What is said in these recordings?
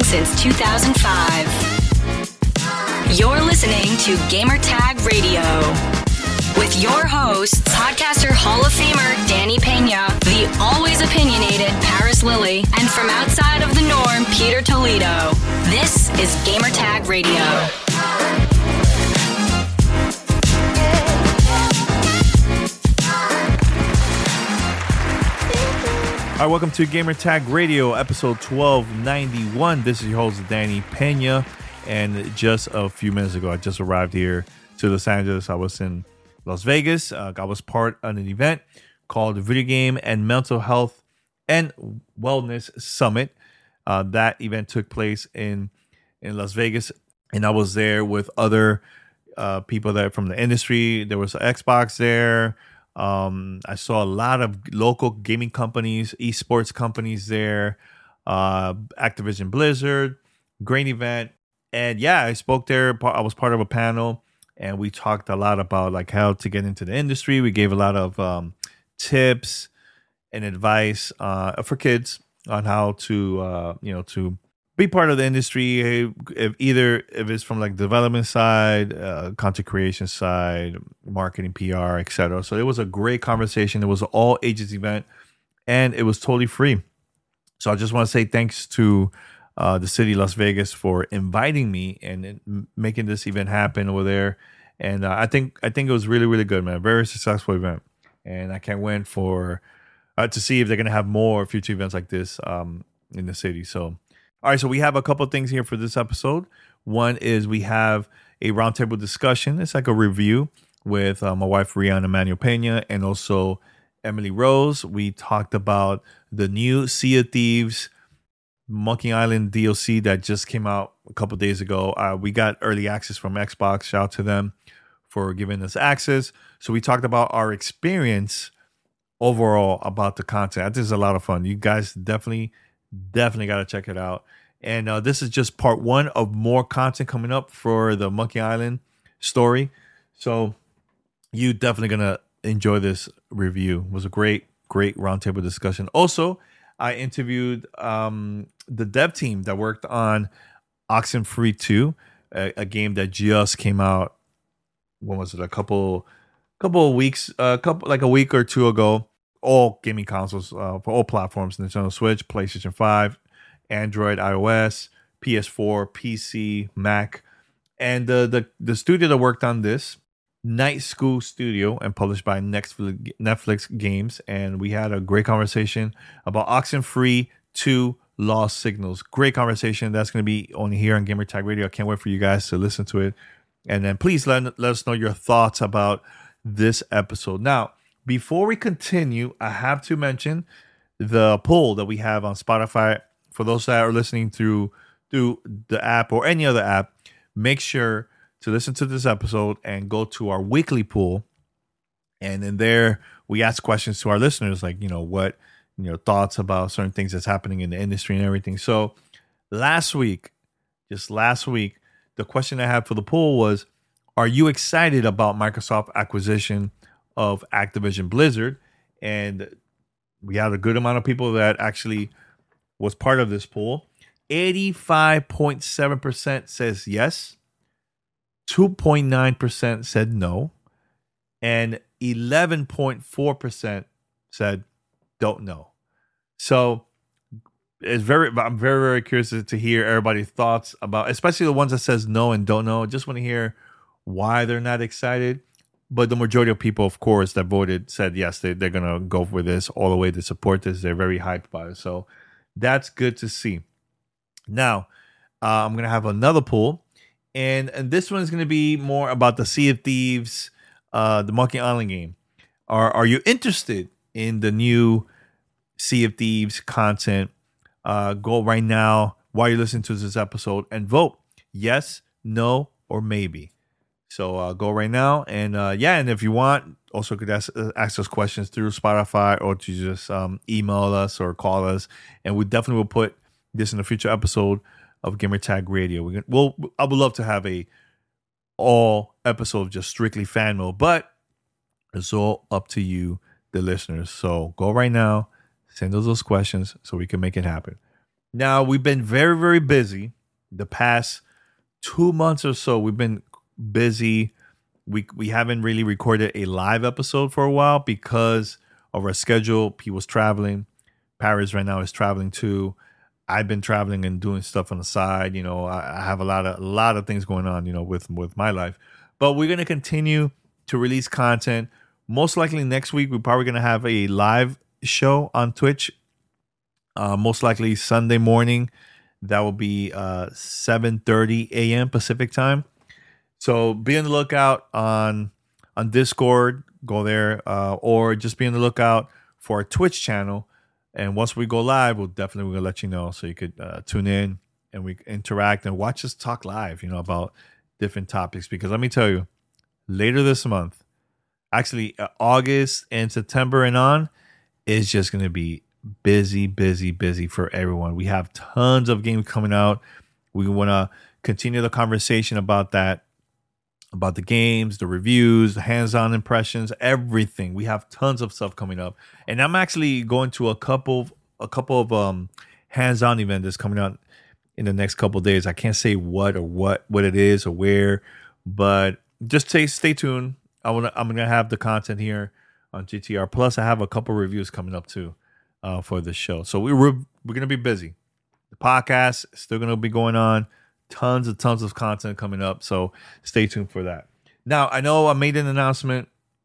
since 2005. You're listening to Gamertag Radio with your hosts, podcaster Hall of Famer Danny Pena, the always opinionated Paris Lilly, and from outside of the norm, Peter Toledo. This is Gamertag Radio. All right, welcome to Gamertag Radio, episode 1291. This is your host, Danny Pena, and just a few minutes ago, I just arrived here to Los Angeles. I was in Las Vegas. I was part of an event called the Video Game and Mental Health and Wellness Summit. That event took place in Las Vegas, and I was there with other people that from the industry. There was Xbox there. I saw a lot of local gaming companies, esports companies there, Activision Blizzard, great event. And yeah, I spoke there. I was part of a panel, and we talked a lot about like how to get into the industry. We gave a lot of tips and advice for kids on how to, to be part of the industry, if it's from like development side, content creation side, marketing, PR, etc. So it was a great conversation. It was an all ages event, and it was totally free. So I just want to say thanks to the city of Las Vegas for inviting me and making this event happen over there. And I think it was really, really good, man. Very successful event, and I can't wait for to see if they're gonna have more future events like this in the city. So. All right, so we have a couple of things here for this episode. One is we have a roundtable discussion. It's like a review with my wife, Rihanna Manuel Pena, and also Emily Rose. We talked about the new Sea of Thieves Monkey Island DLC that just came out a couple of days ago. We got early access from Xbox. Shout out to them for giving us access. So we talked about our experience overall about the content. I think it's a lot of fun. You guys definitely got to check it out. And this is just part one of more content coming up for the Monkey Island story. So you definitely going to enjoy this review. It was a great roundtable discussion. Also, I interviewed the dev team that worked on Oxenfree 2, a game that just came out. When was it? A couple of weeks, like a week or two ago. All gaming consoles for all platforms: Nintendo Switch, PlayStation 5, Android, iOS, PS4, PC, Mac. And the studio that worked on this, Night School Studio, and published by Netflix Games. And we had a great conversation about Oxenfree 2 Lost Signals. Great conversation. That's going to be only here on Gamertag Radio. I can't wait for you guys to listen to it. And then please let us know your thoughts about this episode. Now, before we continue, I have to mention the poll that we have on Spotify. For those that are listening through the app or any other app, make sure to listen to this episode and go to our weekly poll. And in there, we ask questions to our listeners, like, what, thoughts about certain things that's happening in the industry and everything. So last week, the question I had for the poll was, are you excited about Microsoft acquisition of Activision Blizzard? And we had a good amount of people that actually was part of this poll. 85.7% says yes, 2.9% said no, and 11.4% said don't know. So I'm very, very curious to hear everybody's thoughts about, especially the ones that says no and don't know. Just want to hear why they're not excited. But the majority of people, of course, that voted said yes, they're going to go for this all the way to support this. They're very hyped about it. So that's good to see. Now, I'm going to have another poll. And this one is going to be more about the Sea of Thieves, the Monkey Island game. Are you interested in the new Sea of Thieves content? Go right now while you're listening to this episode and vote yes, no, or maybe. So go right now, and and if you want, also could ask us questions through Spotify or to just email us or call us, and we definitely will put this in a future episode of Gamertag Radio. I would love to have a all episode of just strictly fan mode, but it's all up to you, the listeners. So go right now, send us those questions so we can make it happen. Now, we've been very, very busy the past 2 months or so. We've been busy. We haven't really recorded a live episode for a while because of our schedule. He was traveling. Paris right now is traveling too. I've been traveling and doing stuff on the side. You know, I have a lot of things going on, you know, with my life. But we're gonna continue to release content. Most likely next week, we're probably gonna have a live show on Twitch. Most likely Sunday morning. That will be 7:30 a.m. Pacific time. So be on the lookout on Discord. Go there, or just be on the lookout for our Twitch channel. And once we go live, we're gonna let you know so you could tune in and we interact and watch us talk live. You know, about different topics. Because let me tell you, later this month, actually August and September and on, is just gonna be busy for everyone. We have tons of games coming out. We want to continue the conversation about that, about the games, the reviews, the hands-on impressions, everything. We have tons of stuff coming up, and I'm actually going to a couple of hands-on events that's coming out in the next couple of days. I can't say what it is or where, but just stay tuned. I'm gonna have the content here on GTR. Plus, I have a couple reviews coming up too. For the show. So we're going to be busy. The podcast is still going to be going on. Tons of content coming up. So stay tuned for that. Now, I know I made an announcement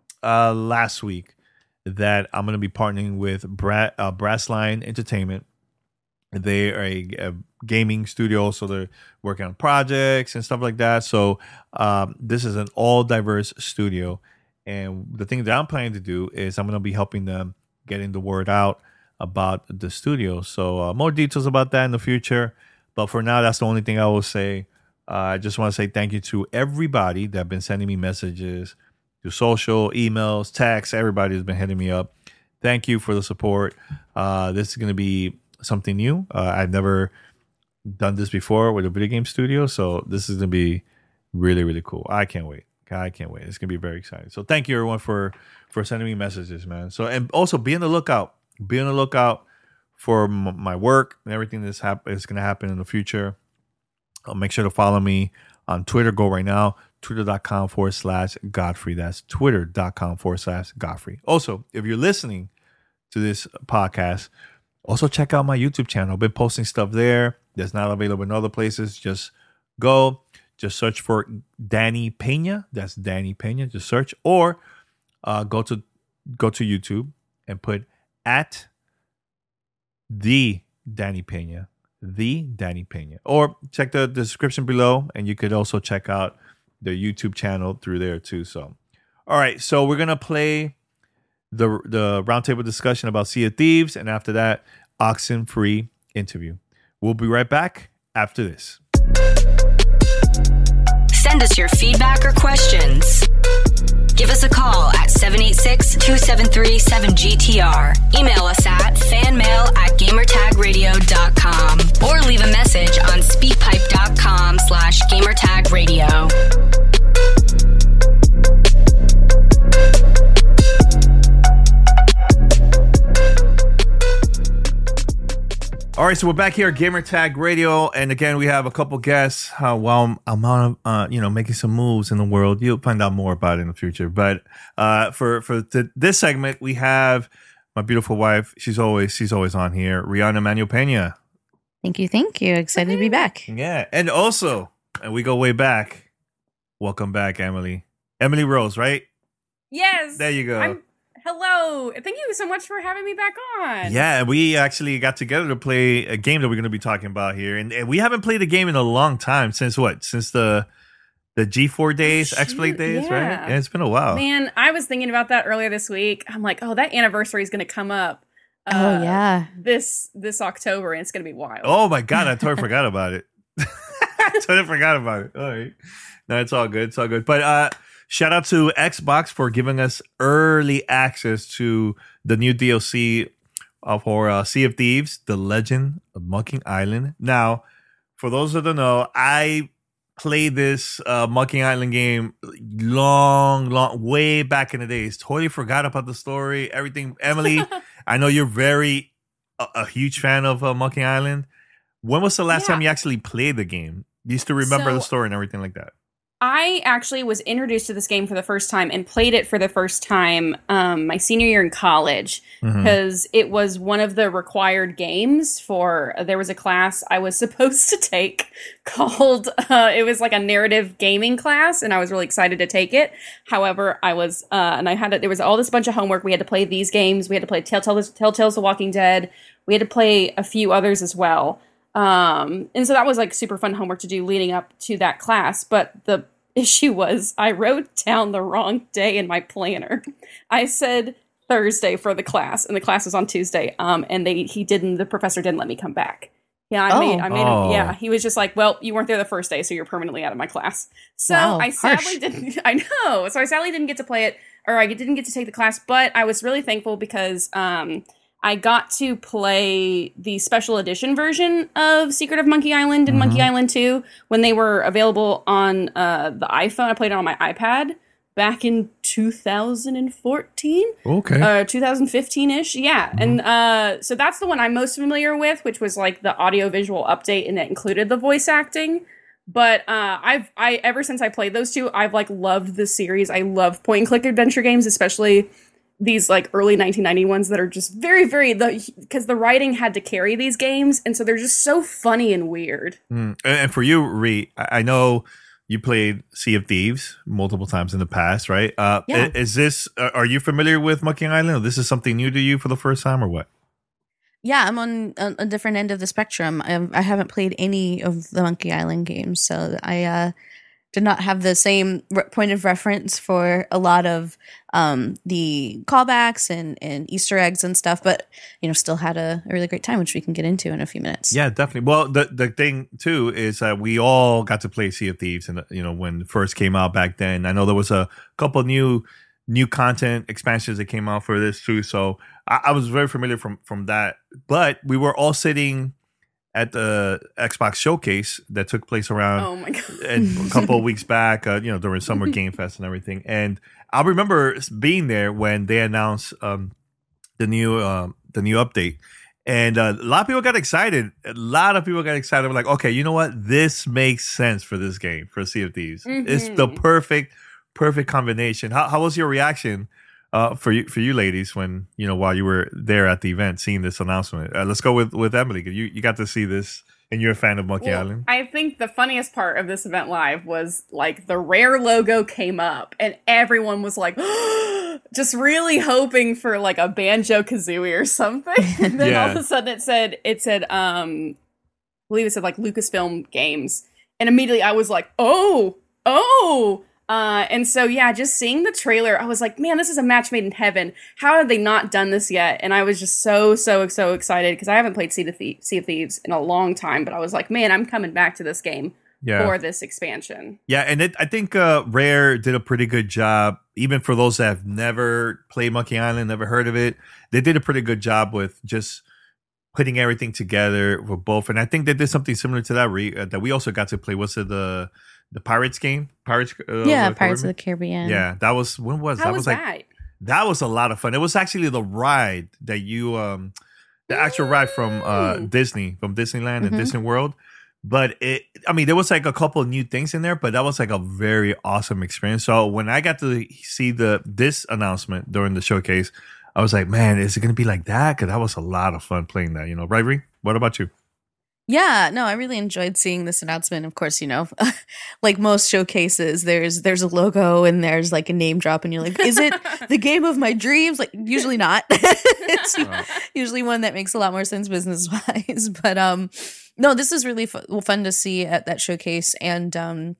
last week that I'm going to be partnering with Brassline Entertainment. They are a gaming studio, so they're working on projects and stuff like that. So this is an all diverse studio. And the thing that I'm planning to do is I'm going to be helping them getting the word out about the studio. So more details about that in the future. But for now, that's the only thing I will say. I just want to say thank you to everybody that have been sending me messages through social, emails, texts. Everybody has been hitting me up. Thank you for the support. This is going to be something new. I've never done this before with a video game studio. So this is going to be really, really cool. I can't wait. It's going to be very exciting. So thank you everyone for sending me messages, man. So, and also be on the lookout. Be on the lookout for my work and everything that's is going to happen in the future. Make sure to follow me on Twitter. Go right now, twitter.com/Godfrey. That's twitter.com/Godfrey. Also, if you're listening to this podcast, also check out my YouTube channel. I've been posting stuff there that's not available in other places. Just search for Danny Pena. That's Danny Pena. Just search, or go to YouTube and put at the Danny Pena, or check the description below, and you could also check out the YouTube channel through there too. So, all right, so we're gonna play the roundtable discussion about Sea of Thieves, and after that, Oxenfree interview. We'll be right back after this. Send us your feedback or questions. Give us a call at 786-273-7GTR. Email us at fanmail@gamertagradio.com or leave a message on speakpipe.com/gamertagradio. All right, so we're back here at Gamertag Radio, and again, we have a couple guests. While I'm on, making some moves in the world, you'll find out more about it in the future. But for this segment, we have my beautiful wife. She's always on here, Rihanna Manuel Pena. Thank you. Excited to be back. Yeah, and also, and we go way back. Welcome back, Emily Rose, right? Yes. There you go. Hello. Thank you so much for having me back on. Yeah, we actually got together to play a game that we're going to be talking about here. And we haven't played a game in a long time. Since what? Since the G4 days, X-Blade days, right? Yeah, it's been a while. Man, I was thinking about that earlier this week. I'm like, that anniversary is going to come up. This October, and it's going to be wild. Oh my God, I totally forgot about it. All right. No, it's all good. But shout out to Xbox for giving us early access to the new DLC for Sea of Thieves, The Legend of Monkey Island. Now, for those that don't know, I played this Monkey Island game long, way back in the days. Totally forgot about the story, everything. Emily, I know you're a huge fan of Monkey Island. When was the last time you actually played the game? Do you still remember the story and everything like that? I actually was introduced to this game for the first time and played it for the first time my senior year in college because it was one of the required games for, there was a class I was supposed to take called, it was like a narrative gaming class, and I was really excited to take it. However, I was, and I had, there was all this bunch of homework. We had to play these games. We had to play Telltale's The Walking Dead. We had to play a few others as well. And so that was like super fun homework to do leading up to that class. But the issue was I wrote down the wrong day in my planner. I said Thursday for the class, and the class was on Tuesday. And the professor didn't let me come back. Yeah, I made him, yeah, he was just like, well, you weren't there the first day, so you're permanently out of my class. So I sadly didn't, I know. So I sadly didn't get to play it, or I didn't get to take the class, but I was really thankful because, I got to play the special edition version of Secret of Monkey Island and Monkey Island 2 when they were available on the iPhone. I played it on my iPad back in 2014. Okay. 2015-ish. Yeah. And so that's the one I'm most familiar with, which was like the audio-visual update, and it included the voice acting. But I ever since I played those two, I've like loved this series. I love point-and-click adventure games, especially these like early 1990 ones that are just very, very, because the writing had to carry these games, and so they're just so funny and weird. And for you, Ree, I know you played Sea of Thieves multiple times in the past, right? Yeah. Is this, are you familiar with Monkey Island? Or this is something new to you for the first time, or what? Yeah, I'm on a different end of the spectrum. I haven't played any of the Monkey Island games, so I did not have the same point of reference for a lot of the callbacks and Easter eggs and stuff, but still had a really great time, which we can get into in a few minutes. Yeah, definitely. Well, the thing too is that we all got to play Sea of Thieves, and when it first came out back then. I know there was a couple of new content expansions that came out for this too, so I was very familiar from that. But we were all sitting at the Xbox showcase that took place around a couple of weeks back, during Summer Game Fest and everything. And I remember being there when they announced the new update, and a lot of people got excited. We're like, okay, you know what? This makes sense for this game, for Sea of Thieves. It's the perfect combination. How was your reaction? For you ladies, when while you were there at the event seeing this announcement? Let's go with Emily, because you got to see this and you're a fan of Monkey Island. I think the funniest part of this event live was like the Rare logo came up and everyone was like just really hoping for like a Banjo-Kazooie or something, and then all of a sudden it said I believe it said like Lucasfilm Games, and immediately I was like oh. And so, just seeing the trailer, I was like, man, this is a match made in heaven. How have they not done this yet? And I was just so excited, because I haven't played Sea of Thieves in a long time, but I was like, man, I'm coming back to this game for this expansion. Yeah, and I think Rare did a pretty good job, even for those that have never played Monkey Island, never heard of it. They did a pretty good job with just putting everything together for both. And I think they did something similar to that, that we also got to play. Was it the Pirates game? Pirates of the Caribbean. Yeah, that was, when was that? Was like, that was a lot of fun. It was actually the ride that the actual ride from Disney, from Disneyland and Disney World. But there was like a couple of new things in there, but that was like a very awesome experience. So when I got to see this announcement during the showcase, I was like, man, is it going to be like that? Because that was a lot of fun playing that, right, Ree? What about you? Yeah, no, I really enjoyed seeing this announcement. Of course, like most showcases, there's a logo and there's like a name drop, and you're like, is it the game of my dreams? Like, usually not. It's usually one that makes a lot more sense business wise. But no, this is really fun to see at that showcase. And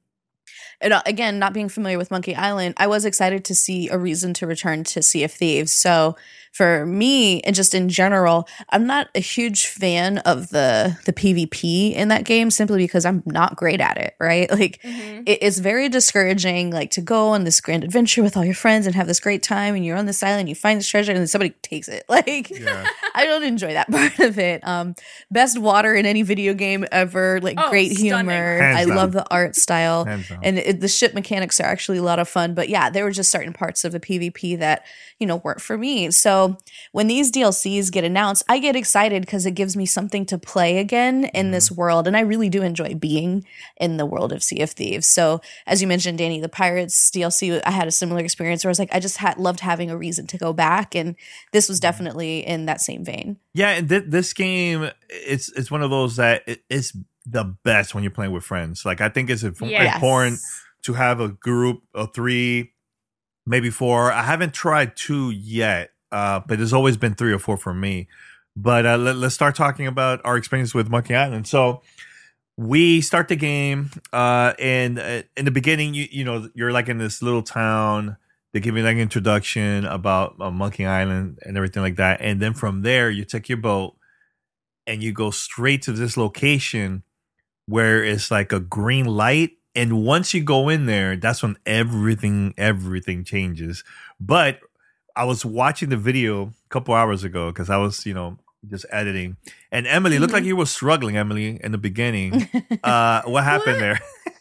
again, not being familiar with Monkey Island, I was excited to see a reason to return to Sea of Thieves. So for me, and just in general, I'm not a huge fan of the PvP in that game, simply because I'm not great at it, right? Like, it's very discouraging, like, to go on this grand adventure with all your friends and have this great time, and you're on this island, you find this treasure, and then somebody takes it. Like, I don't enjoy that part of it. Best water in any video game ever, like, great humor. I love the art style. And the ship mechanics are actually a lot of fun. But yeah, there were just certain parts of the PvP that, weren't for me. So when these DLCs get announced, I get excited because it gives me something to play again in this world. And I really do enjoy being in the world of Sea of Thieves. So as you mentioned, Danny, the Pirates DLC, I had a similar experience where I was like, I just loved having a reason to go back. And this was definitely in that same vein. Yeah, and this game, it's one of those that it's the best when you're playing with friends. Like, I think it's important to have a group of 3, maybe 4. I haven't tried 2 yet, but there's always been 3 or 4 for me. But let's start talking about our experience with Monkey Island. So we start the game, and in the beginning, you're like in this little town. They give you like an introduction about Monkey Island and everything like that. And then from there, you take your boat and you go straight to this location where it's like a green light. And once you go in there, that's when everything changes. But I was watching the video a couple hours ago because I was, just editing. And Emily, looked like you were struggling, Emily, in the beginning. What happened there?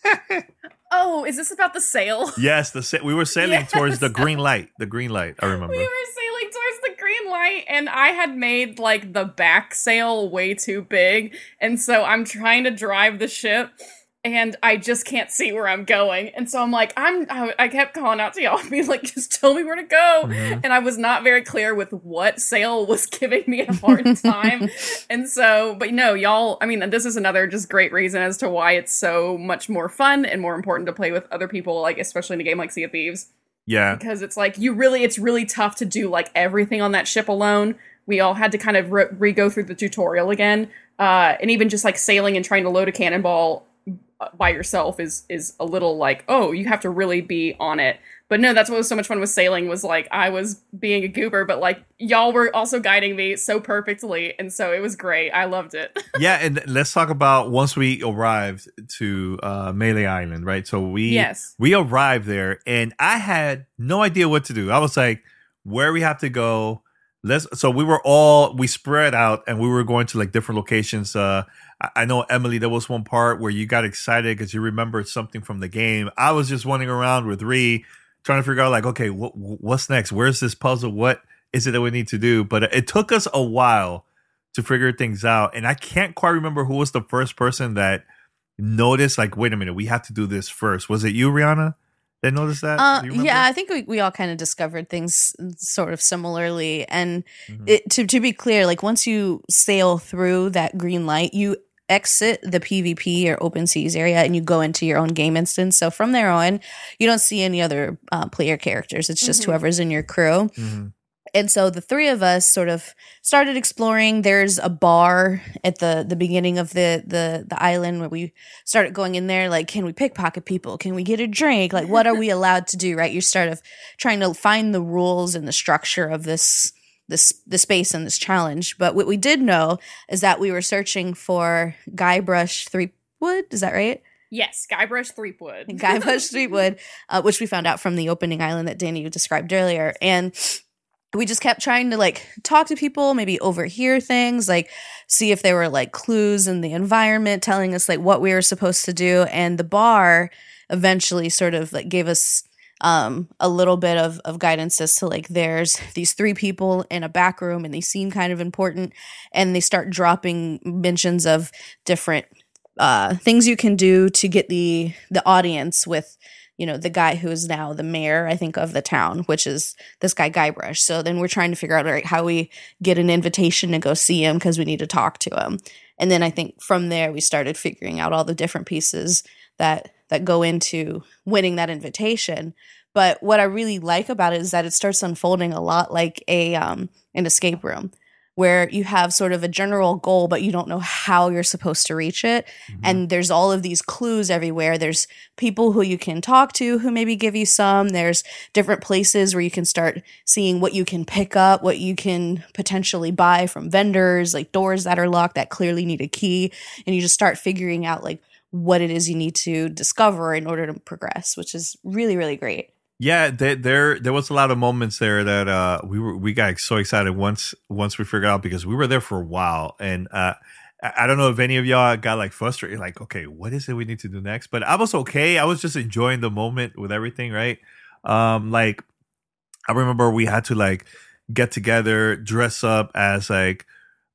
Oh, is this about the sail? Yes, we were sailing towards the green light. The green light, I remember. We were sailing towards the green light, and I had made, like, the back sail way too big, and so I'm trying to drive the ship, and I just can't see where I'm going. And so I'm like, I kept calling out to y'all, being like, just tell me where to go. Mm-hmm. And I was not very clear with what sail was giving me a hard time. And so, but no, y'all, I mean, this is another just great reason as to why it's so much more fun and more important to play with other people, like, especially in a game like Sea of Thieves. Yeah. Because it's like, it's really tough to do, like, everything on that ship alone. We all had to kind of re-go through the tutorial again. And even just, like, sailing and trying to load a cannonball by yourself is a little like, oh, you have to really be on it. But no, that's what was so much fun with sailing, was like, I was being a goober, but like, y'all were also guiding me so perfectly, and so it was great. I loved it. Yeah, and let's talk about once we arrived to Melee Island, right? So we arrived there, and I had no idea what to do. I was like, where we have to go? So we spread out, and we were going to like different locations. I know, Emily, there was one part where you got excited because you remembered something from the game. I was just wandering around with Ree, trying to figure out like, okay, what's next? Where's this puzzle? What is it that we need to do? But it took us a while to figure things out. And I can't quite remember who was the first person that noticed, like, wait a minute, we have to do this first. Was it you, Rihanna, that noticed that? Yeah, I think we all kind of discovered things sort of similarly. And to be clear, like, once you sail through that green light, you exit the PvP or open seas area and you go into your own game instance. So from there on, you don't see any other player characters. It's just whoever's in your crew. Mm-hmm. And so the 3 of us sort of started exploring. There's a bar at the beginning of the island where we started going in there. Like, can we pickpocket people? Can we get a drink? Like, what are we allowed to do? Right? You're sort of trying to find the rules and the structure of the space and this challenge. But what we did know is that we were searching for Guybrush Threepwood. Is that right? Yes, Guybrush Threepwood. Guybrush Threepwood, which we found out from the opening island that Danny described earlier. And we just kept trying to like talk to people, maybe overhear things, like see if there were like clues in the environment telling us like what we were supposed to do. And the bar eventually sort of like gave us a little bit of guidance as to like, there's these 3 people in a back room and they seem kind of important, and they start dropping mentions of different things you can do to get the audience with, the guy who is now the mayor, I think, of the town, which is this guy Guybrush. So then we're trying to figure out like how we get an invitation to go see him because we need to talk to him. And then I think from there we started figuring out all the different pieces that go into winning that invitation. But what I really like about it is that it starts unfolding a lot like an escape room, where you have sort of a general goal, but you don't know how you're supposed to reach it. Mm-hmm. And there's all of these clues everywhere. There's people who you can talk to who maybe give you some. There's different places where you can start seeing what you can pick up, what you can potentially buy from vendors, like doors that are locked that clearly need a key. And you just start figuring out like what it is you need to discover in order to progress, which is really, really great. Yeah, there was a lot of moments there that we got so excited once we figured out, because we were there for a while, and I don't know if any of y'all got like frustrated, like, okay, what is it we need to do next? But I was okay. I was just enjoying the moment with everything, right? Like I remember we had to like get together, dress up as like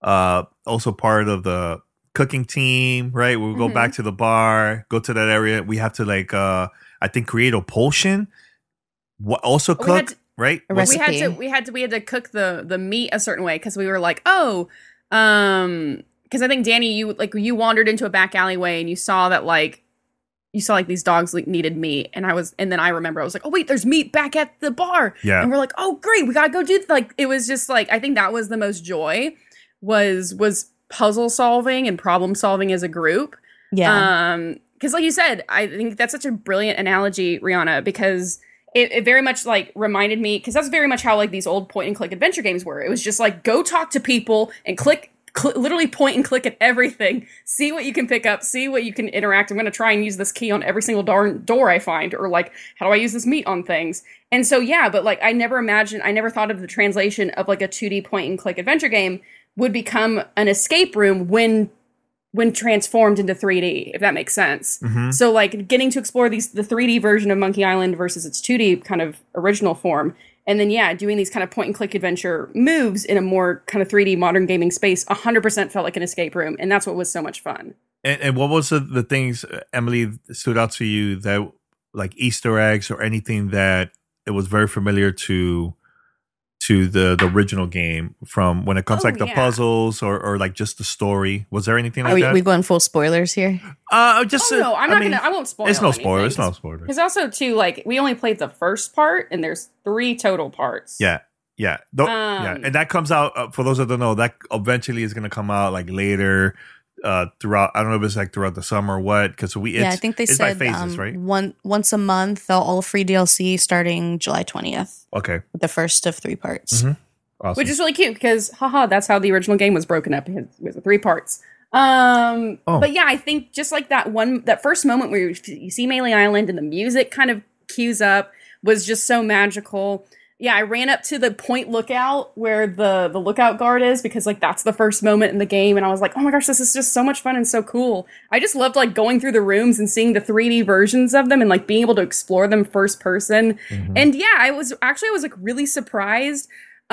also part of the cooking team, right? We'll go back to the bar, go to that area. We have to like I think create a potion. What also cook, right? A recipe. We had to cook the meat a certain way because we were like, because I think Danny, you wandered into a back alleyway and you saw these dogs needed meat, and then I remember I was like, oh wait, there's meat back at the bar, and we're like, oh great, we gotta go do like it was just like I think that was the most joy was puzzle solving and problem solving as a group, because like you said, I think that's such a brilliant analogy, Rihanna, because it very much like reminded me, because that's very much how like these old point and click adventure games were. It was just like go talk to people and literally point and click at everything, see what you can pick up, see what you can interact. I'm going to try and use this key on every single darn door I find, or like, how do I use this meat on things? And so, yeah, but like, I never thought of the translation of like a 2D point and click adventure game would become an escape room when transformed into 3D, if that makes sense. So like getting to explore the 3D version of Monkey Island versus its 2D kind of original form. And then, doing these kind of point-and-click adventure moves in a more kind of 3D modern gaming space 100% felt like an escape room. And that's what was so much fun. And what was the things, Emily, stood out to you that, like Easter eggs or anything that it was very familiar to the original game from when it comes the puzzles or like just the story? Was there anything like that? Are we going full spoilers here? No, I won't spoil. It's no spoiler. It's no spoiler. Because also too, like we only played the first part, and there's 3 total parts. Yeah, and that comes out for those that don't know. That eventually is going to come out like later throughout. I don't know if it's like throughout the summer or what. Because I think they said by phases, right? Once a month, all free DLC starting July 20th. Okay, with the first of 3 parts. Awesome. Which is really cute because, that's how the original game was broken up. It was 3 parts. But yeah, I think just like that first moment where you see Melee Island and the music kind of cues up was just so magical. Yeah, I ran up to the point lookout where the lookout guard is, because like that's the first moment in the game, and I was like, oh my gosh, this is just so much fun and so cool. I just loved like going through the rooms and seeing the 3D versions of them and like being able to explore them first person. And yeah, I was like really surprised.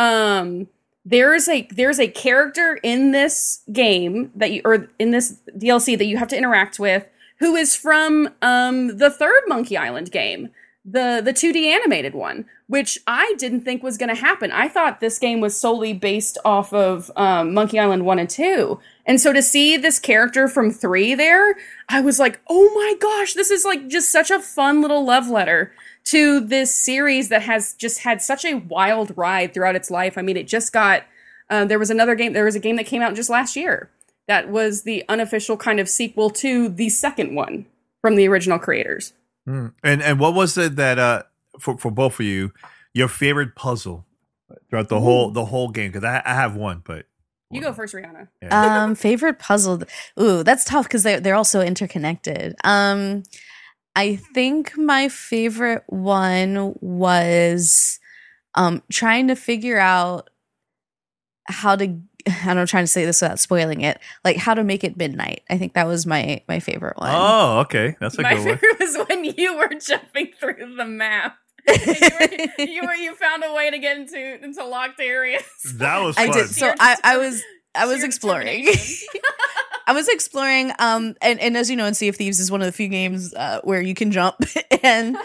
There's a character in this game or in this DLC that you have to interact with who is from the third Monkey Island game, the 2D animated one, which I didn't think was going to happen. I thought this game was solely based off of Monkey Island 1 and 2. And so to see this character from 3 there, I was like, oh my gosh, this is like just such a fun little love letter to this series that has just had such a wild ride throughout its life. I mean, it just got, there was a game that came out just last year that was the unofficial kind of sequel to the second one from the original creators. And what was it that for both of you, your favorite puzzle throughout the whole game? Because I have one, but you go first, Rihanna. Yeah. Favorite puzzle. Ooh, that's tough because they're also interconnected. I think my favorite one was trying to figure out how to. I'm trying to say this without spoiling it. Like how to make it midnight. I think that was my favorite one. Oh, okay, that's a good one. My favorite was when you were jumping through the map. You found a way to get into locked areas. That was fun. I did. So I was exploring. I was exploring. And as you know, in Sea of Thieves is one of the few games where you can jump. And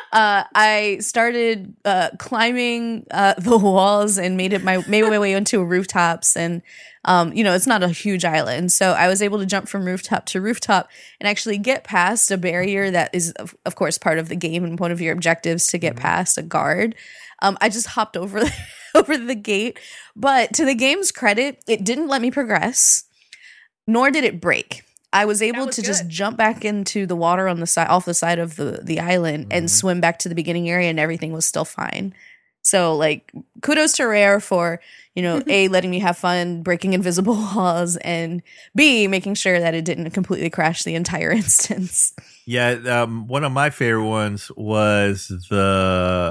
I started climbing the walls and made my way onto rooftops. And it's not a huge island, so I was able to jump from rooftop to rooftop and actually get past a barrier that is, of course, part of the game and one of your objectives to get past a guard. I just hopped over the gate, but to the game's credit, it didn't let me progress, nor did it break. I was able to just jump back into the water on the side, off the side of the island, and swim back to the beginning area, and everything was still fine. So, like, kudos to Rare for, A, letting me have fun breaking invisible walls, and B, making sure that it didn't completely crash the entire instance. Yeah, one of my favorite ones was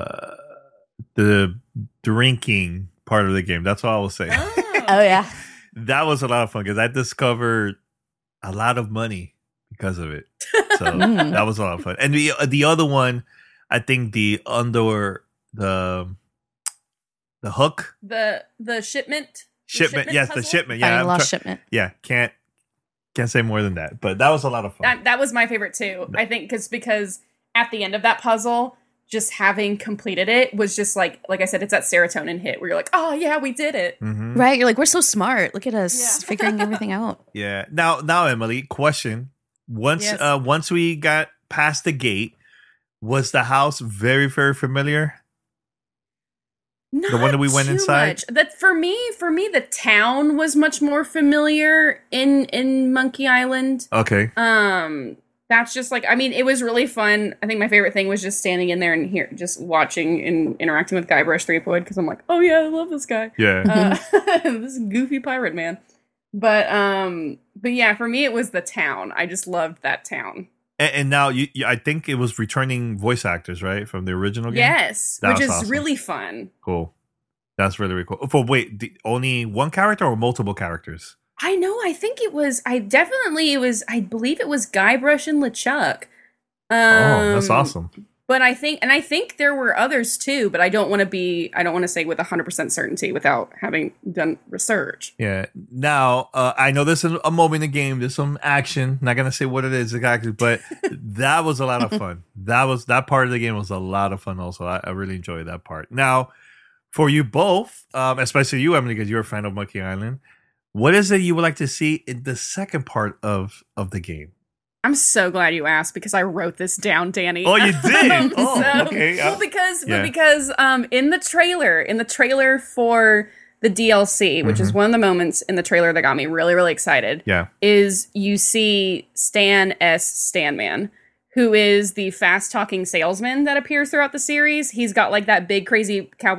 the drinking part of the game. That's all I will say. Oh yeah. that was a lot of fun because I discovered a lot of money because of it. So that was a lot of fun. And the other one, I think the hook, the shipment. Yes, puzzle? the shipment. Finding Yeah, lost shipment. Yeah, can't say more than that. But that was a lot of fun. That was my favorite too. I think because at the end of that puzzle, just having completed it was just like I said, it's that serotonin hit where you're like, oh yeah, we did it. Mm-hmm. Right? You're like, we're so smart. Look at us figuring everything out. Yeah. Now, Emily, question: once we got past the gate, was the house very, very familiar? Not the one that we went too inside. Much. That for me, the town was much more familiar in Monkey Island. Okay. That's just like, I mean, it was really fun. I think my favorite thing was just standing in there and just watching and interacting with Guybrush Threepwood because I'm like, oh yeah, I love this guy. Yeah. This goofy pirate man. But yeah, for me it was the town. I just loved that town. And now I think it was returning voice actors, right, from the original game. Yes, That which was is awesome. really fun. Cool. That's really, really cool. For only one character or multiple characters? I know. I think it was. I believe it was Guybrush and LeChuck. That's awesome. But I think there were others too. But I don't want to say with 100% certainty without having done research. Yeah. Now I know this is a moment in the game. There's some action. Not gonna say what it is exactly, but that was a lot of fun. That part of the game was a lot of fun. Also, I really enjoyed that part. Now, for you both, especially you, Emily, because you're a fan of Monkey Island. What is it you would like to see in the second part of the game? I'm so glad you asked because I wrote this down, Danny. Oh, you did? Okay. Well, because in the trailer for the DLC, which is one of the moments in the trailer that got me really, really excited. Yeah. Is you see Stan S. Stanman, who is the fast-talking salesman that appears throughout the series. He's got like that big crazy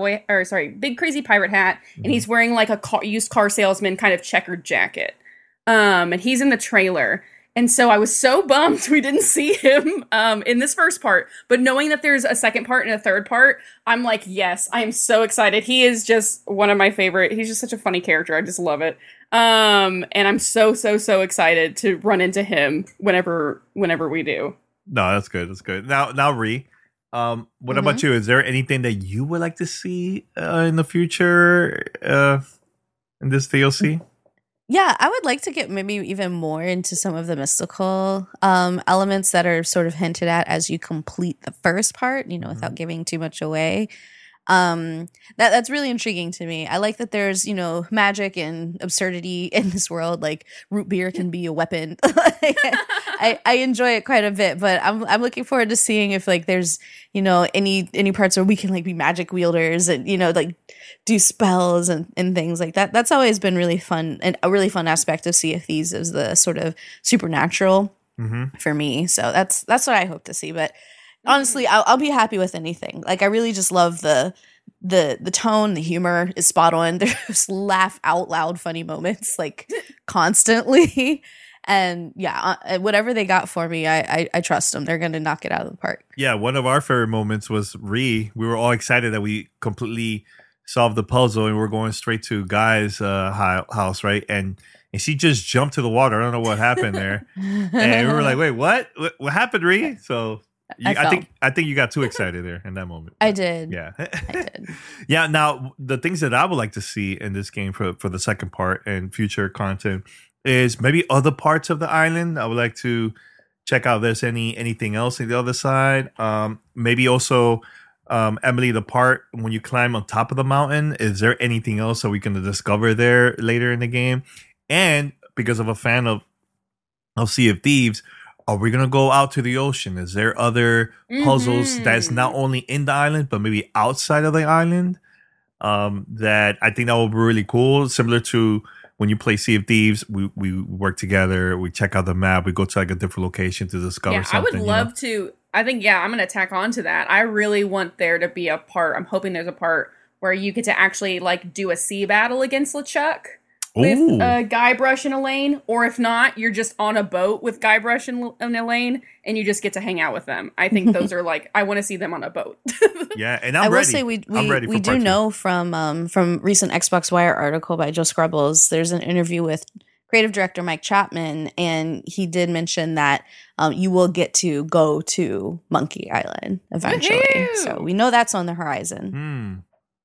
big crazy pirate hat, and he's wearing like a used car salesman kind of checkered jacket. And he's in the trailer. And so I was so bummed we didn't see him in this first part. But knowing that there's a second part and a third part, I'm like, yes, I am so excited. He is just one of my favorite. He's just such a funny character. I just love it. And I'm so excited to run into him whenever we do. No, that's good. That's good. Now, Ree, what about you? Is there anything that you would like to see in the future in this DLC? Yeah, I would like to get maybe even more into some of the mystical elements that are sort of hinted at as you complete the first part, without giving too much away. That's really intriguing to me. I like that there's, magic and absurdity in this world. Like root beer can be a weapon. I enjoy it quite a bit, but I'm looking forward to seeing if like there's, any parts where we can like be magic wielders and, like do spells and things like that. That's always been really fun, and a really fun aspect of Sea of Thieves is the sort of supernatural for me. So that's what I hope to see. But honestly, I'll be happy with anything. Like I really just love the tone, the humor is spot on. There's laugh out loud funny moments like constantly. And yeah, whatever they got for me, I trust them. They're going to knock it out of the park. Yeah, one of our favorite moments was Ree. We were all excited that we completely solved the puzzle and we're going straight to Guy's house, right? And she just jumped to the water. I don't know what happened there. And we were like, wait, what? What happened, Ree? So I think you got too excited there in that moment. I did. Yeah. I did. Yeah. Now, the things that I would like to see in this game for the second part and future content is maybe other parts of the island. I would like to check out if there's anything else on the other side. Maybe also, Emily, the part when you climb on top of the mountain, is there anything else that we can discover there later in the game? And because I'm a fan of Sea of Thieves, are we going to go out to the ocean? Is there other puzzles that's not only in the island, but maybe outside of the island? That I think that will be really cool. Similar to when you play Sea of Thieves, we work together, we check out the map, we go to like a different location to discover something. I would love to. I think, I'm going to tack on to that. I really want there to be a part. I'm hoping there's a part where you get to actually like do a sea battle against LeChuck. with Ooh. Guybrush and Elaine, or if not, you're just on a boat with Guybrush and Elaine, and you just get to hang out with them. I think those are like, I want to see them on a boat. Yeah, and I'm I will ready. say we I'm ready for do part two. know from recent Xbox Wire article by Joe Scrubbles. There's an interview with creative director Mike Chapman, and he did mention that you will get to go to Monkey Island eventually. Woohoo! So we know that's on the horizon.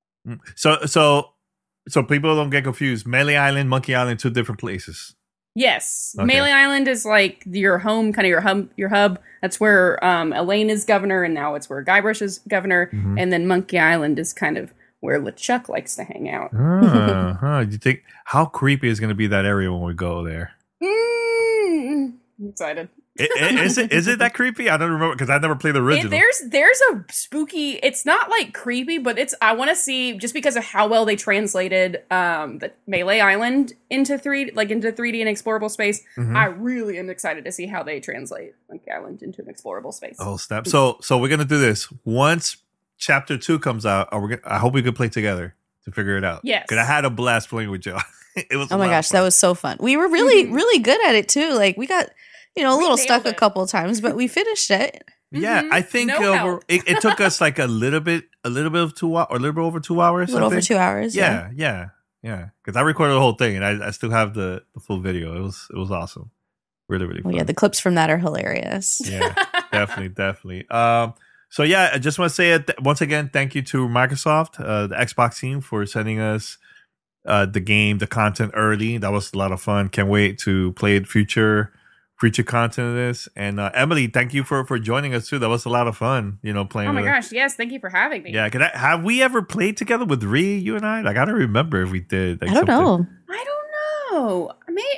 So people don't get confused. Melee Island, Monkey Island, two different places. Yes. Okay. Melee Island is like your home, kind of your hub. That's where Elaine is governor, and now it's where Guybrush is governor. Mhm. And then Monkey Island is kind of where LeChuck likes to hang out. You think how creepy is going to be that area when we go there? I'm excited. Is it that creepy? I don't remember because I never played the original. There's a spooky. It's not like creepy, but I want to see, just because of how well they translated the Melee Island into 3D and explorable space. Mhm. I really am excited to see how they translate Monkey Island into an explorable space. Oh snap! So we're gonna do this once Chapter 2 comes out. I hope we could play together to figure it out. Yes. because I had a blast playing with Joe. It was. Oh my gosh, that was so fun. We were really, really good at it too. Like we got, a little nailed stuck a it. couple times, but we finished it. Yeah, I think No help. it took us like a little bit of 2 hours, or a little bit over 2 hours. A little I over think. 2 hours. Yeah. Because I recorded the whole thing, and I still have the full video. It was awesome. Really, really fun. Well, yeah, the clips from that are hilarious. Yeah, definitely. So yeah, I just want to say once again, thank you to Microsoft, the Xbox team, for sending us the content early. That was a lot of fun. Can't wait to play future content of this. And Emily, thank you for joining us too. That was a lot of fun. Playing. Oh my with gosh, yes, thank you for having me. Yeah, have we ever played together with Ree, you and I? Like, I don't remember if we did. Like, I don't know. I don't know.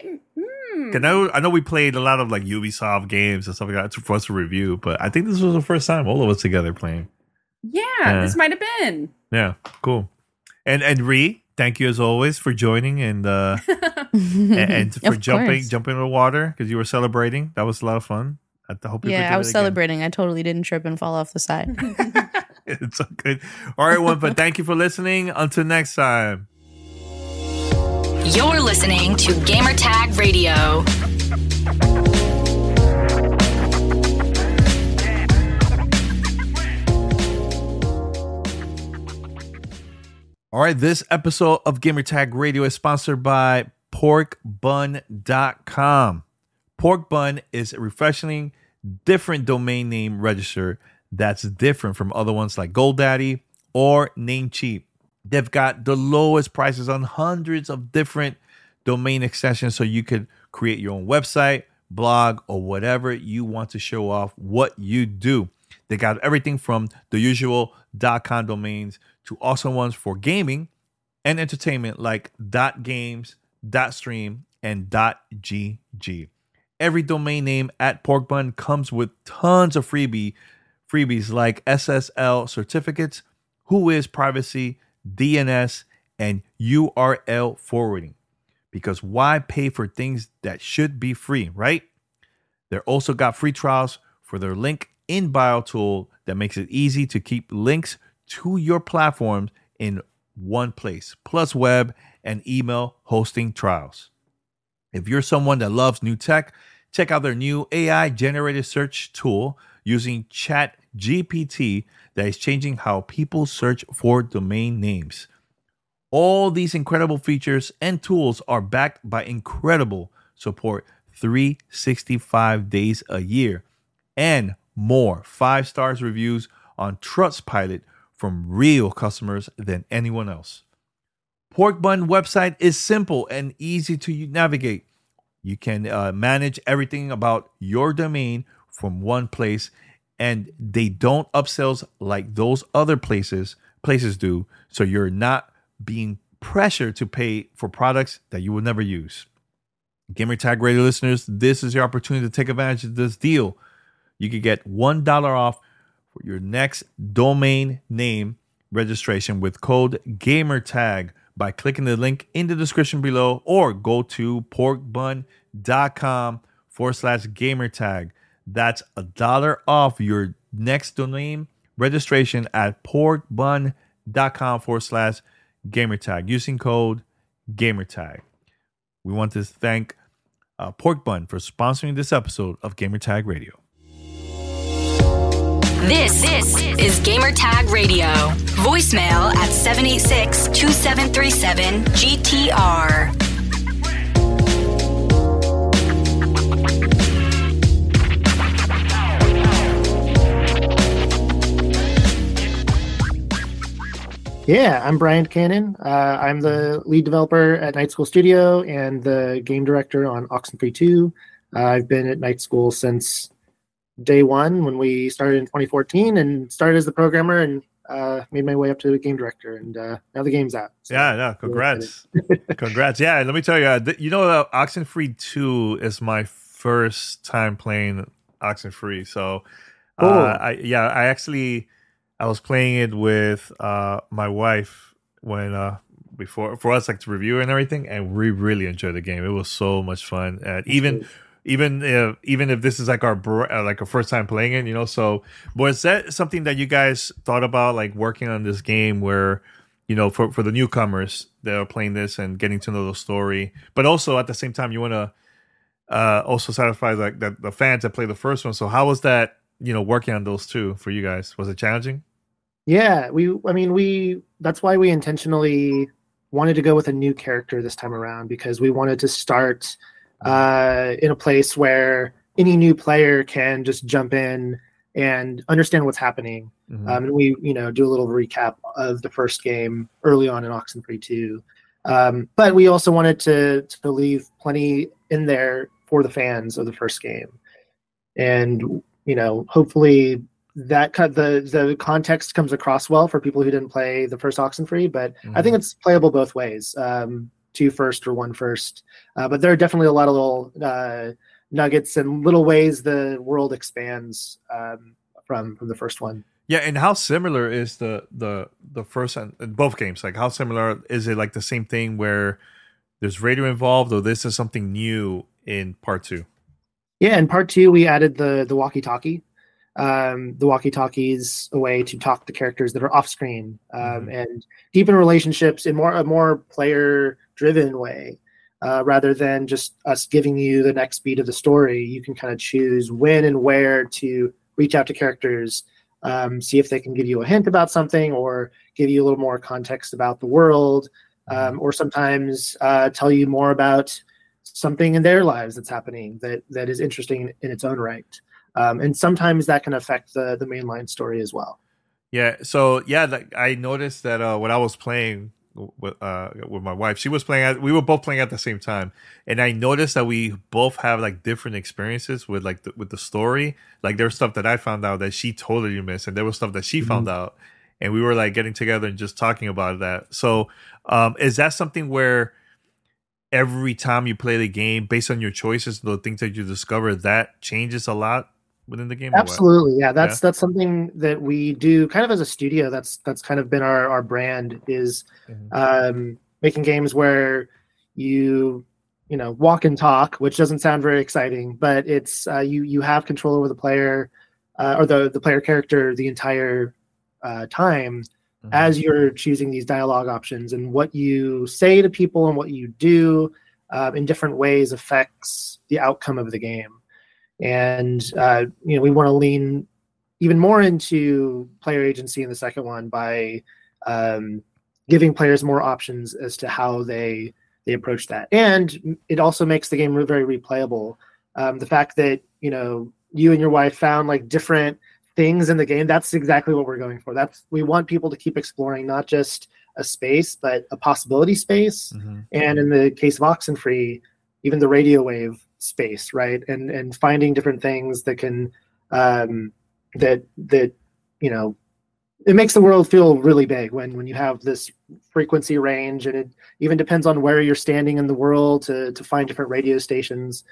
I know we played a lot of like Ubisoft games and stuff like that for us to review, but I think this was the first time all of us together playing. Yeah, this might have been. Yeah, cool. And Ree, thank you as always for joining and and for Of jumping course. in the water because you were celebrating. That was a lot of fun. I hope you ever Yeah, do I it was again. celebrating. I totally didn't trip and fall off the side. It's so good. All right, one, but thank you for listening. Until next time. You're listening to Gamertag Radio. All right, this episode of Gamertag Radio is sponsored by PorkBun.com. PorkBun is a refreshingly different domain name register that's different from other ones like GoDaddy or Namecheap. They've got the lowest prices on hundreds of different domain extensions so you could create your own website, blog, or whatever you want to show off what you do. They got everything from the usual .com domains to awesome ones for gaming and entertainment like .games, .stream, and .gg. Every domain name at PorkBun comes with tons of freebies like SSL certificates, Whois privacy, DNS, and URL forwarding. Because why pay for things that should be free, right? They're also got free trials for their link in bio tool that makes it easy to keep links to your platforms in one place, plus web and email hosting trials. If you're someone that loves new tech, check out their new AI generated search tool using ChatGPT that is changing how people search for domain names. All these incredible features and tools are backed by incredible support 365 days a year and more 5-star reviews on Trustpilot from real customers than anyone else. PorkBun website is simple and easy to navigate. You can manage everything about your domain from one place, and they don't upsells like those other places do, so you're not being pressured to pay for products that you will never use. Gamertag Radio listeners, this is your opportunity to take advantage of this deal. You can get $1 off for your next domain name registration with code GAMERTAG by clicking the link in the description below or go to porkbun.com/gamertag. That's $1 off your next domain registration at porkbun.com/gamertag using code GAMERTAG. we want to thank Pork Bun for sponsoring this episode of Gamertag Radio. This is Gamertag Radio. Voicemail at 786-2737-GTR. Yeah, I'm Brian Cannon. I'm the lead developer at Night School Studio and the game director on Oxenfree 2. I've been at Night School since day one when we started in 2014 and started as the programmer and made my way up to the game director. And now the game's out. So Congrats. Congrats. Yeah, let me tell you, Oxenfree 2 is my first time playing Oxenfree. So Cool. I was playing it with my wife when before for us to review and everything, and we really enjoyed the game. It was so much fun. Even if this is like our first time playing it, So, was that something that you guys thought about, like working on this game, where for the newcomers that are playing this and getting to know the story, but also at the same time you want to also satisfy like the fans that play the first one. So, how was that? Working on those two for you guys, was it challenging? Yeah, that's why we intentionally wanted to go with a new character this time around, because we wanted to start in a place where any new player can just jump in and understand what's happening. Mm-hmm. And we, do a little recap of the first game early on in Oxenfree 2. But we also wanted to leave plenty in there for the fans of the first game. And, hopefully that the context comes across well for people who didn't play the first Oxenfree, but I think it's playable both ways. Two first or one first, but there are definitely a lot of little nuggets and little ways the world expands from the first one. Yeah, and how similar is the first and both games? Like, how similar is it? Like the same thing where there's radio involved, or this is something new in part 2? Yeah, in part 2 we added the walkie-talkie. The walkie-talkie is a way to talk to characters that are off screen and deepen relationships in a more player-driven way, rather than just us giving you the next beat of the story. You can kind of choose when and where to reach out to characters, see if they can give you a hint about something or give you a little more context about the world, or sometimes tell you more about something in their lives that's happening that is interesting in its own right. And sometimes that can affect the mainline story as well. Yeah. So I noticed that when I was playing with my wife, she was playing. We were both playing at the same time, and I noticed that we both have like different experiences with with the story. Like there was stuff that I found out that she totally missed, and there was stuff that she found out, and we were like getting together and just talking about that. So, is that something where every time you play the game, based on your choices, the things that you discover, that changes a lot within the game? Absolutely. Yeah, that's something that we do kind of as a studio. That's kind of been our brand, is making games where you walk and talk, which doesn't sound very exciting, but it's you have control over the player or the player character the entire time as you're choosing these dialogue options, and what you say to people and what you do in different ways affects the outcome of the game. And we want to lean even more into player agency in the second one by giving players more options as to how they approach that. And it also makes the game very replayable. The fact that you and your wife found like different things in the game, that's exactly what we're going for. We want people to keep exploring not just a space, but a possibility space. And in the case of Oxenfree, even the radio wave space, right? And finding different things that can it makes the world feel really big when you have this frequency range, and it even depends on where you're standing in the world to find different radio stations.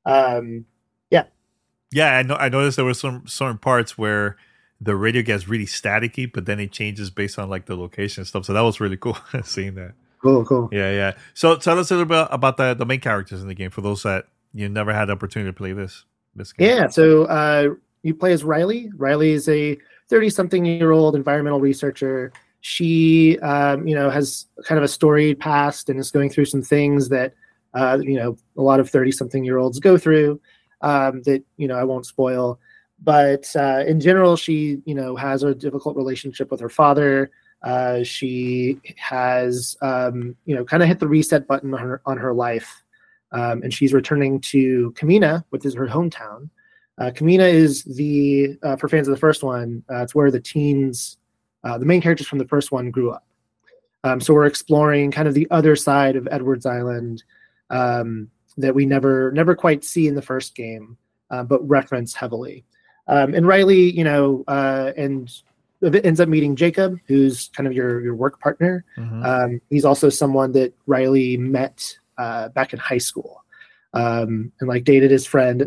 Yeah, I noticed there were some certain parts where the radio gets really staticky, but then it changes based on like the location and stuff. So that was really cool seeing that. Cool. Yeah. So tell us a little bit about the main characters in the game for those that you never had the opportunity to play this game. Yeah, so you play as Riley. Riley is a 30-something-year-old environmental researcher. She, has kind of a storied past and is going through some things that a lot of 30-something-year-olds go through, that, I won't spoil. But in general, she, has a difficult relationship with her father. She has, kind of hit the reset button on her life. And she's returning to Kamina, which is her hometown. Kamina is for fans of the first one, it's where the main characters from the first one grew up. So we're exploring kind of the other side of Edwards Island, that we never quite see in the first game, but reference heavily. And Riley, and ends up meeting Jacob, who's kind of your work partner. Mm-hmm. He's also someone that Riley met back in high school, and like dated his friend,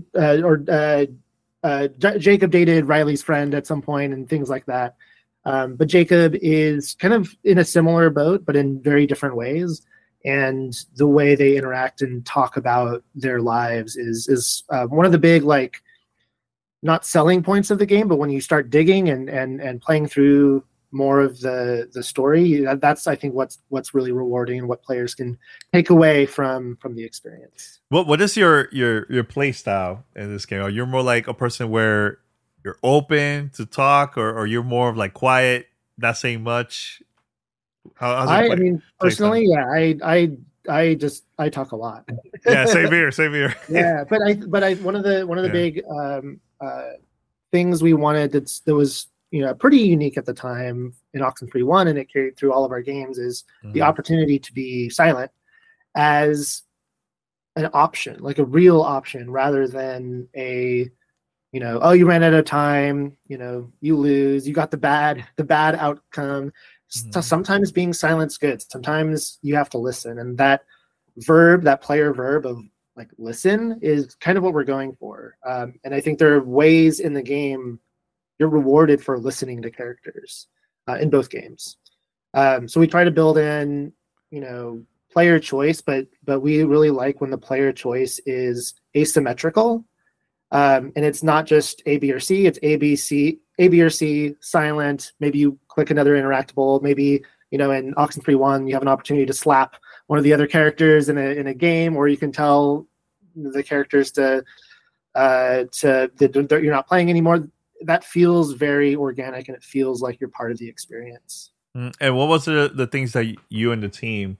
Jacob dated Riley's friend at some point, and things like that. But Jacob is kind of in a similar boat, but in very different ways. And the way they interact and talk about their lives is one of the big, like, not selling points of the game, but when you start digging and playing through more of the story, that's, I think, what's really rewarding and what players can take away from the experience. What is your play style in this game? Are you more like a person where you're open to talk, or you're more of like quiet, not saying much? I mean, personally, yeah, I talk a lot. Yeah, same here. Yeah, but I one of the big things we wanted that was pretty unique at the time in Oxenfree 1, and it carried through all of our games, is the opportunity to be silent as an option, like a real option, rather than a you ran out of time, you lose, you got the bad outcome. So sometimes being silent's good. Sometimes you have to listen, and that player verb of like listen is kind of what we're going for. And I think there are ways in the game you're rewarded for listening to characters in both games. So we try to build in, player choice, but we really like when the player choice is asymmetrical. And it's not just A, B, or C. It's A, B, or C, silent. Maybe you click another interactable. Maybe, in Oxenfree 1, you have an opportunity to slap one of the other characters in a game, or you can tell the characters that you're not playing anymore. That feels very organic, and it feels like you're part of the experience. And what was the things that you and the team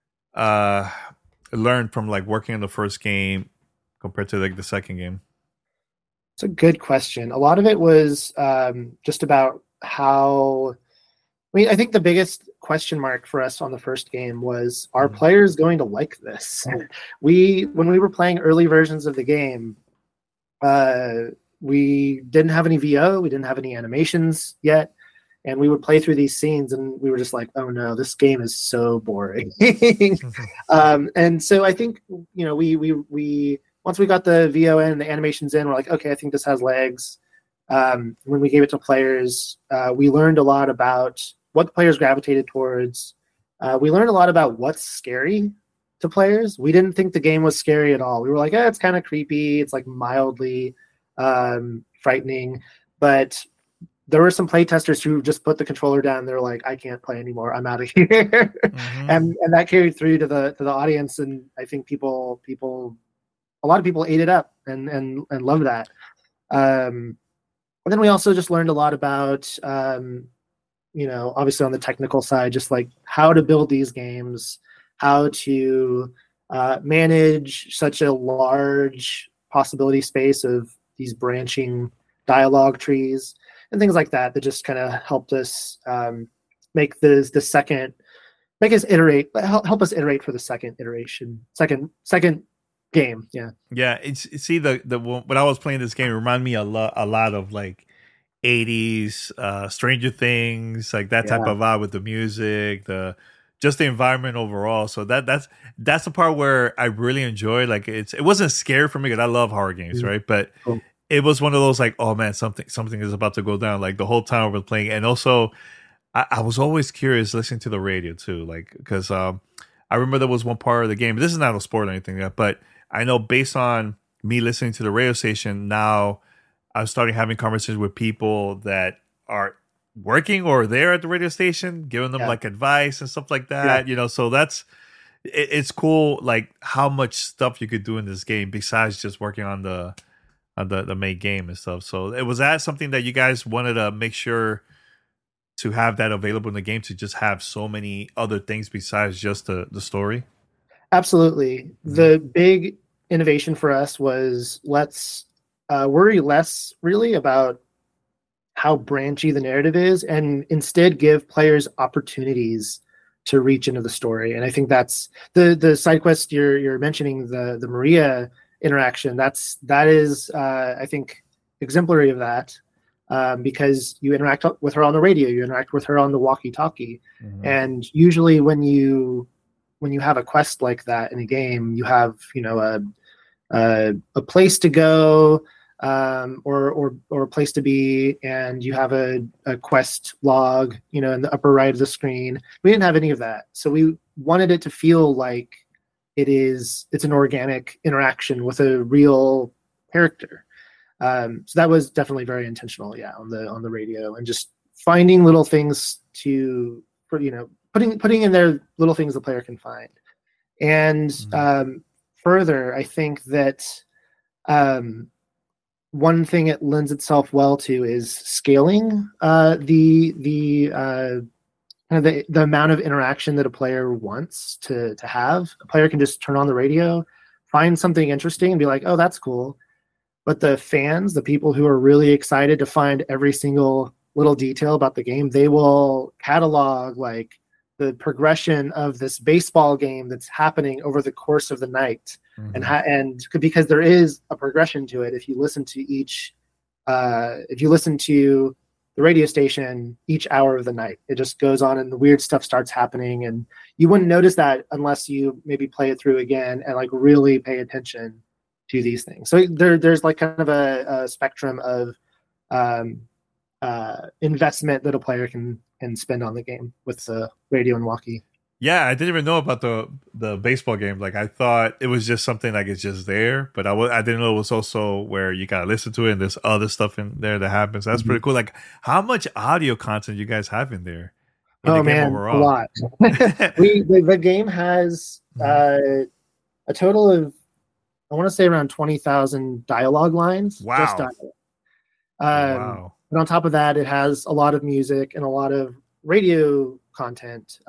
learned from like working on the first game compared to like the second game? It's a good question. A lot of it was just about how. I think the biggest question mark for us on the first game was, are players going to like this? When we were playing early versions of the game, we didn't have any VO, we didn't have any animations yet, and we would play through these scenes, and we were just like, oh no, this game is so boring. And so I think we once we got the VO in and the animations in, we're like, okay, I think this has legs. When we gave it to players, we learned a lot about what the players gravitated towards. We learned a lot about what's scary to players. We didn't think the game was scary at all. We were like, it's kind of creepy. It's like mildly frightening. But there were some playtesters who just put the controller down. They're like, I can't play anymore. I'm out of here. And that carried through to the audience. And I think a lot of people ate it up and loved that. And then we also just learned a lot about, obviously on the technical side, just like how to build these games, how to manage such a large possibility space of these branching dialogue trees and things like that just kind of helped us help us iterate for the second iteration, second game. Yeah. See the when I was playing this game, it reminded me a lot of like 80s Stranger Things, like that type of vibe with the music, just the environment overall. So that's the part where I really enjoyed. Like it wasn't scary for me because I love horror games, right? But it was one of those like, oh man, something is about to go down. Like the whole time I was playing, and also I was always curious listening to the radio too, like because I remember there was one part of the game. This is not a spoiler or anything yet, but I know based on me listening to the radio station now, I'm starting having conversations with people that are working or there at the radio station, giving them like advice and stuff like that. So that's it's cool, like how much stuff you could do in this game besides just working on the main game and stuff. So it was that something that you guys wanted to make sure to have that available in the game, to just have so many other things besides just the story? Absolutely. The big innovation for us was let's worry less really about how branchy the narrative is, and instead give players opportunities to reach into the story. And I think that's the side quest you're mentioning, the Maria interaction. That is I think exemplary of that, because you interact with her on the radio, you interact with her on the walkie-talkie, and usually when you have a quest like that in a game, you have a place to go, or a place to be, and you have a quest log, in the upper right of the screen. We didn't have any of that, so we wanted it to feel like it's an organic interaction with a real character. So that was definitely very intentional, on the radio, and just finding little things putting in there little things the player can find. And further, I think that one thing it lends itself well to is scaling the amount of interaction that a player wants to have. A player can just turn on the radio, find something interesting, and be like, "Oh, that's cool." But the fans, the people who are really excited to find every single little detail about the game, they will catalog like the progression of this baseball game that's happening over the course of the night. And because there is a progression to it, if you listen to the radio station each hour of the night, it just goes on and the weird stuff starts happening, and you wouldn't notice that unless you maybe play it through again and like really pay attention to these things. So there's like kind of a spectrum of investment that a player can spend on the game with the radio and walkie. Yeah, I didn't even know about the baseball game. Like, I thought it was just something like it's just there, but I didn't know it was also where you gotta listen to it, and there's other stuff in there that happens. That's pretty cool. Like, how much audio content you guys have in there? Oh man, a lot. The game has a total of, I want to say, around 20,000 dialogue lines. Wow. Just dialogue. Wow. And on top of that, it has a lot of music and a lot of radio content.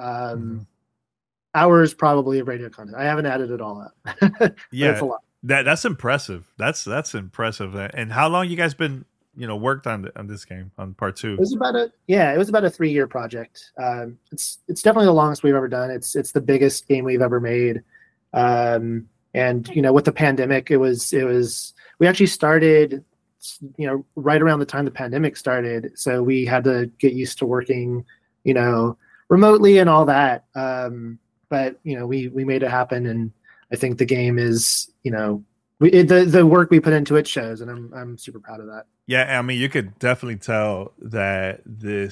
Hours probably of radio content. I haven't added it all up. Yeah, it's a lot. That's impressive. That's impressive. And how long you guys been worked on this game, on part 2? It was about a 3-year project. It's definitely the longest we've ever done. It's the biggest game we've ever made. And with the pandemic, it was we actually started right around the time the pandemic started, so we had to get used to working remotely and all that. But we made it happen, and I think the game is the work we put into it shows, and I'm super proud of that. Yeah, I mean, you could definitely tell that the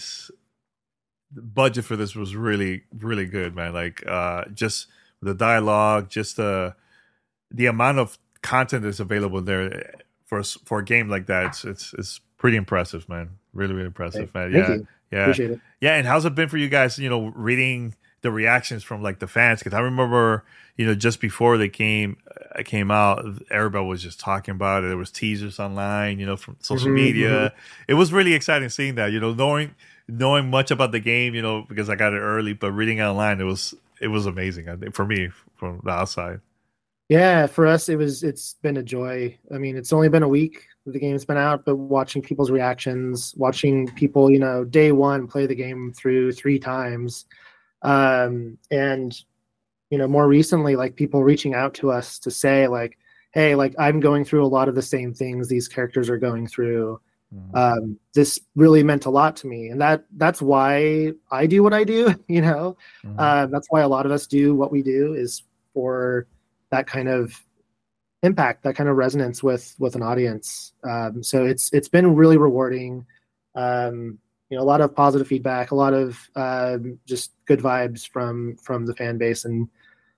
budget for this was really, really good, man. Like, just the dialogue, just the amount of content that's available there for a game like that, it's pretty impressive, man. Really, really impressive, man. Thank you. Yeah, appreciate it. Yeah, and how's it been for you guys? Reading the reactions from like the fans, because I remember just before they came out, everybody was just talking about it. There was teasers online, from social media. It was really exciting seeing that, knowing much about the game, because I got it early, but reading it online, it was amazing, I think, for me from the outside. Yeah, for us, it's been a joy. I mean, it's only been a week that the game's been out, but watching people's reactions, watching people, day one play the game through 3 times, and more recently, like people reaching out to us to say like, hey, like I'm going through a lot of the same things these characters are going through. This really meant a lot to me, and that's why I do what I do. That's why a lot of us do what we do, is for that kind of impact, that kind of resonance with an audience. So it's been really rewarding. A lot of positive feedback, a lot of just good vibes from the fan base, and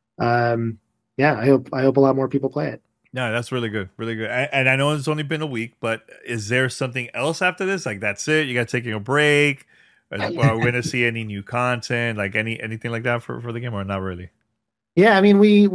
I hope a lot more people play it. No, that's really good, really good. And I know it's only been a week, but is there something else after this? Like, that's it? You got taking a break? Are we going to see any new content, like anything like that for the game, or not really? Yeah, I mean, we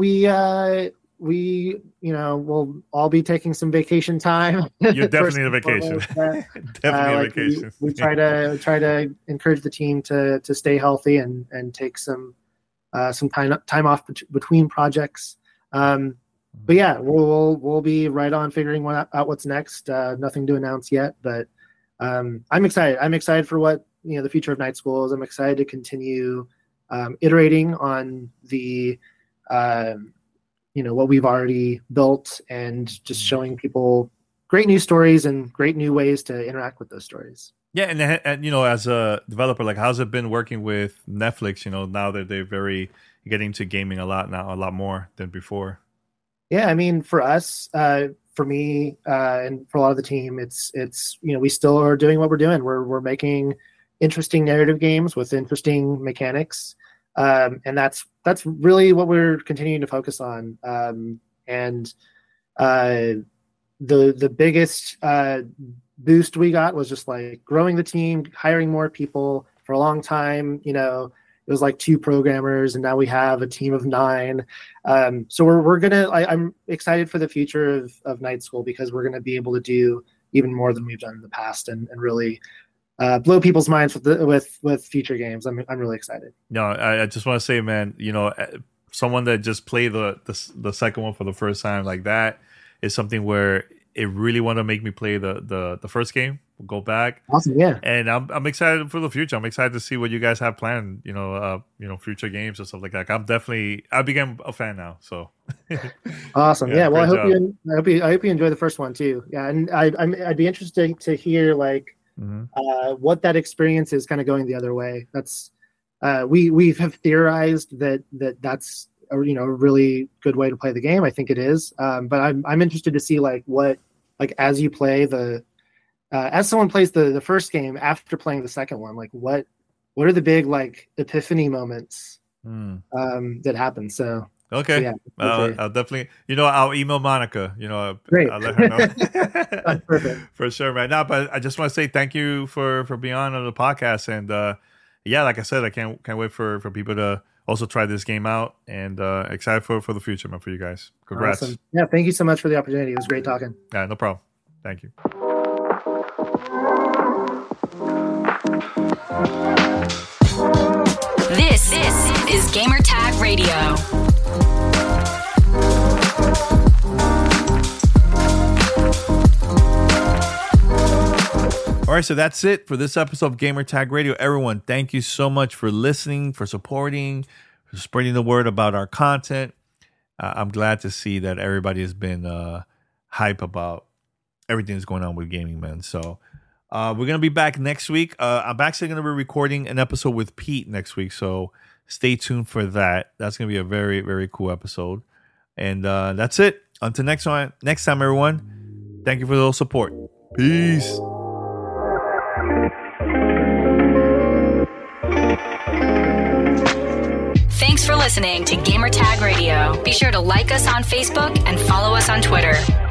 we'll all be taking some vacation time. You're definitely a vacation. Definitely a vacation. We try to encourage the team to stay healthy and take some time off between projects. But yeah, we'll be right on figuring out what's next. Nothing to announce yet, but I'm excited. I'm excited for what the future of Night School is. I'm excited to continue iterating on the what we've already built and just showing people great new stories and great new ways to interact with those stories. Yeah, and as a developer, like, how's it been working with Netflix? Now that they're getting to gaming a lot more than before. Yeah, I mean, for us, for me, and for a lot of the team, it's we still are doing what we're doing. We're making interesting narrative games with interesting mechanics, and that's really what we're continuing to focus on. And the biggest boost we got was just like growing the team, hiring more people. For a long time, it was like 2 programmers, and now we have a team of 9. So we're gonna. I'm excited for the future of Night School because we're gonna be able to do even more than we've done in the past, and really blow people's minds with future games. I'm really excited. No, I just want to say, man, someone that just played the second one for the first time like that is something where it really want to make me play the first game. We'll go back. Awesome, yeah. And I'm excited for the future. I'm excited to see what you guys have planned. Future games and stuff like that. I became a fan now. So awesome. Yeah. Well, I hope you enjoy the first one too. Yeah, and I'd be interested to hear what that experience is kind of going the other way. That's we have theorized that's a really good way to play the game. I think it is. But I'm interested to see what as you play as someone plays the first game after playing the second one, what are the big epiphany moments that happen? So okay, yeah, I'll definitely I'll email Monica. Great. I'll let her know. That's perfect. For sure, man. No, but I just want to say thank you for being on the podcast, and like I said, I can't wait for people to also try this game out, and excited for the future, man, for you guys. Congrats. Awesome. Yeah, thank you so much for the opportunity. It was great talking. Yeah, no problem. Thank you. This is Gamertag Radio. All right, so that's it for this episode of Gamertag Radio. Everyone, thank you so much for listening, for supporting, for spreading the word about our content. I'm glad to see that everybody has been hype about everything that's going on with gaming, man. So we're going to be back next week. I'm actually going to be recording an episode with Pete next week, so stay tuned for that. That's going to be a very, very cool episode. And that's it. Until next time, everyone, thank you for the support. Peace. Thanks for listening to Gamertag Radio. Be sure to like us on Facebook and follow us on Twitter.